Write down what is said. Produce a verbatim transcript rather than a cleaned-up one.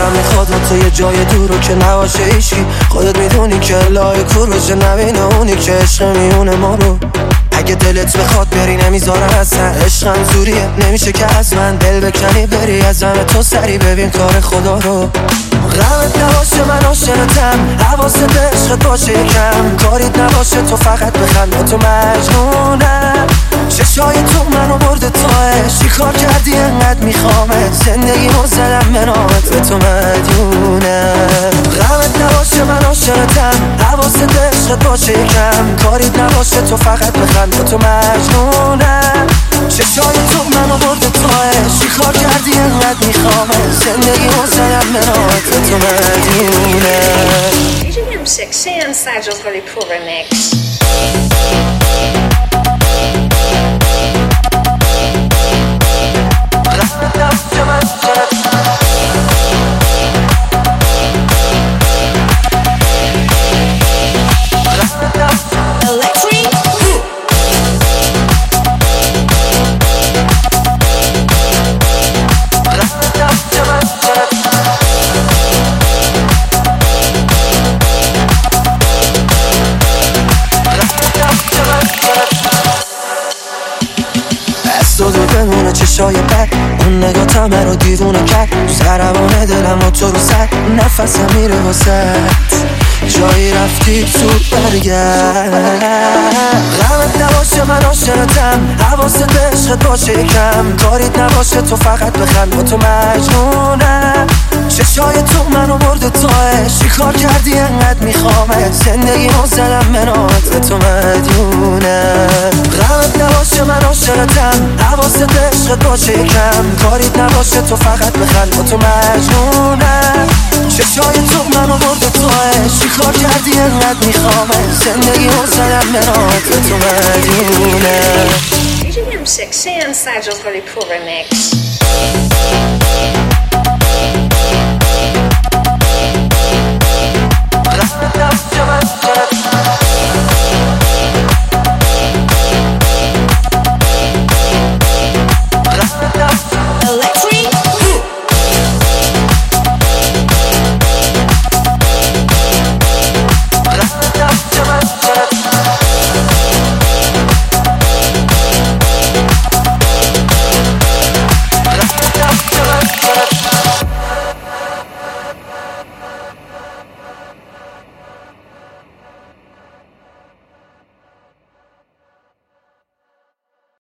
دلم میخواد تو یه جای دورو که نباشه ایشی. خودت میدونی که لای کور بشه نبینه اونی که عشق میونه ما رو. اگه دلت بخواد بری نمیذارم اصلا، عشقم زوریه نمیشه که از من دل بکنی بری از همه تو سری ببین کار خدا رو. غمت نباشه من عاشقتم، حواست عشقت باشه یکم، کاریت نباشه تو فقط بخند با تو مجنونم. چشای تو منو برده تاش، چی کار کردی انقدر میخوامت، زندگیمو زدم به نامت به تو مدیونم. غمت نباشه من عاشقتم، حواست عشقت باشه یکم، کاریت نباشه تو فقط بخند با تو مجنونم. چشای تو منو برده تاش، چی کار کردی انقدر میخوامت، زندگیمو زدم به نامت به تو مدیونم. میدونیم سکسی انساج از گلی پور رمیکس. دو بمونه چشای بد، اون نگاه تمه رو دیوونه کرد. سربانه دلم و تو رو سر، نفسم میره واسد، جایی رفتی زود برگرد. غمت نباشه من عاشقتم، حواست عشقت باشه یکم، کاریت نباشه تو فقط بخند با تو مجنونم. چشای تو منو برده تاش، چی کار کردی انقدر میخوامت، زندگیمو زدم به نامت به تو مدیونم. غمت نباشه من عاشقتم، حواست عشقت باشه یکم، کاریت نباشه تو فقط بخند با تو مجنونم. چشای تو منو برده تاش، چی کار کردی انقدر میخوامت، زندگیمو زدم به نامت به تو مدیونم. میدونیم سکسی انساج از گلی پور رمیکس. غمت نباشه من عاشقتم